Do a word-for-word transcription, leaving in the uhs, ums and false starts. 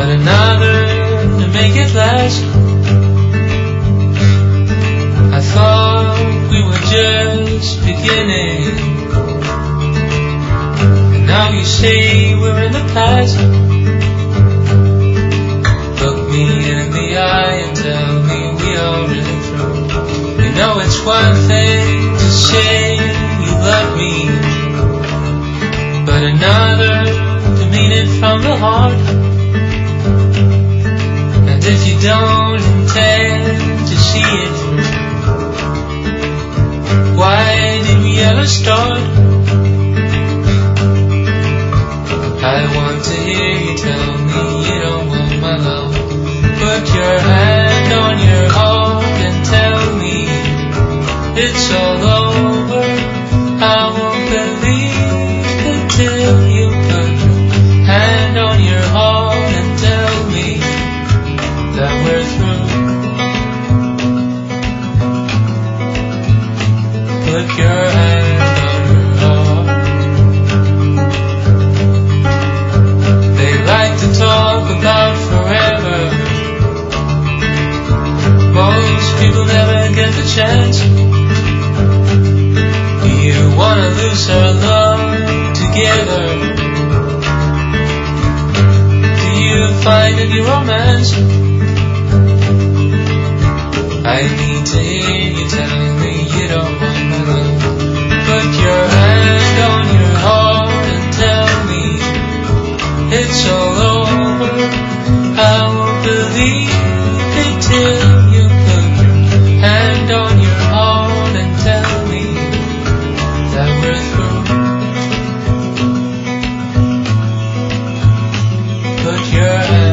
but another to make it last. I thought we were just beginning, and now you say we're in the past. Look me in the eye and tell me we are really through. You know it's one thing to say you love me, but another to mean it from the heart. And if you don't intend to see it through, why did we ever start? I want to hear you tell me you don't want my love. Put your hand on your heart and tell me it's all over. I won't believe it till you put your hand on your heart and tell me that we're through. Put your hand on your heart. They like to talk about forever. Most people never get the chance. Do you wanna lose our love together? Do you find any romance? I need to hear you tell me you don't want my love. Put your hand on your heart and tell me it's all over. I won't believe it till you put your hand on your heart and tell me that we're through. Put your hand